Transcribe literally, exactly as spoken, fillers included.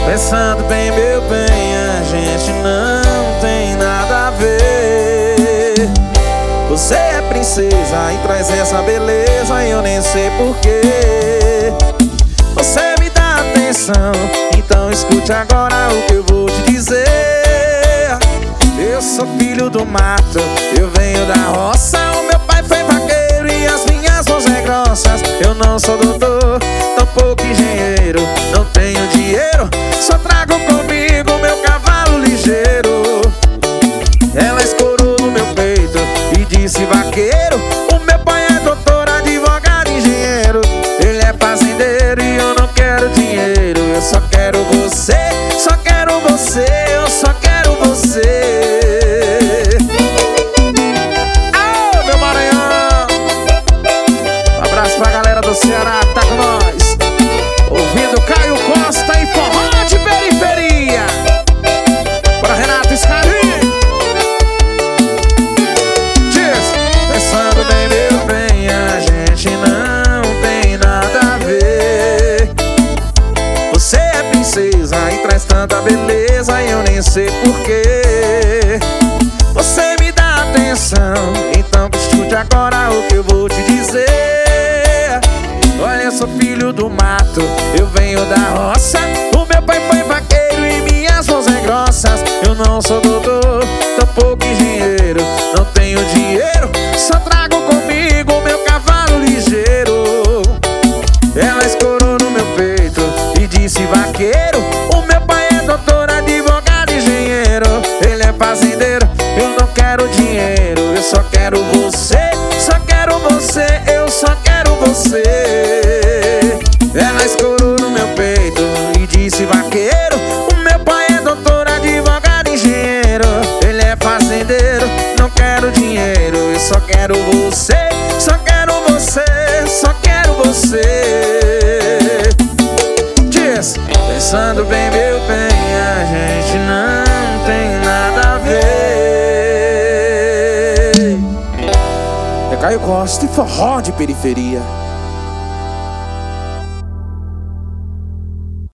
Pensando bem, meu bem, a gente não tem nada a ver. Você é princesa e traz essa beleza e eu nem sei porquê. Você me dá atenção, então escute agora o que eu vou te dizer. Eu sou filho do mato, eu venho da roça. O meu pai foi vaqueiro e as minhas mãos é grossas. Eu não sou doutor, tampouco engenheiro. Não tenho dinheiro, só trago comigo meu cavalo ligeiro. Ela escorou no meu peito e disse vaqueiro. O meu pai é doutor, advogado, engenheiro. Ele é fazendeiro e eu não quero dinheiro. Eu só quero você, só quero você, eu só quero você. Aô, meu Maranhão! Um abraço pra galera do Ceará, tá com nós. Ouvindo Caio Costa e forró de periferia. Para Renato Scarim. Diz, pensando bem, meu bem, a gente não tem nada a ver. Você é princesa e traz tanta beleza e eu nem sei porquê. Você me dá atenção, então escute agora o que eu vou te dizer. Olha, eu sou filho do mato, eu venho da roça. O meu pai foi vaqueiro e minhas mãos é grossas. Eu não sou doutor, tampouco engenheiro. Não tenho dinheiro, só trago comigo meu cavalo ligeiro. Ela escorou no meu peito e disse vaqueiro. O meu pai é doutor, advogado, engenheiro. Ele é fazendeiro, eu não quero dinheiro. Eu só quero você, só quero você, eu só quero você. Ela escorou no meu peito e disse vaqueiro. O meu pai é doutor, advogado, engenheiro. Ele é fazendeiro, não quero dinheiro. Eu só quero você, só quero você, só quero você. Diz, pensando bem, meu bem, a gente não tem nada a ver. É Caio Costa e forró de periferia.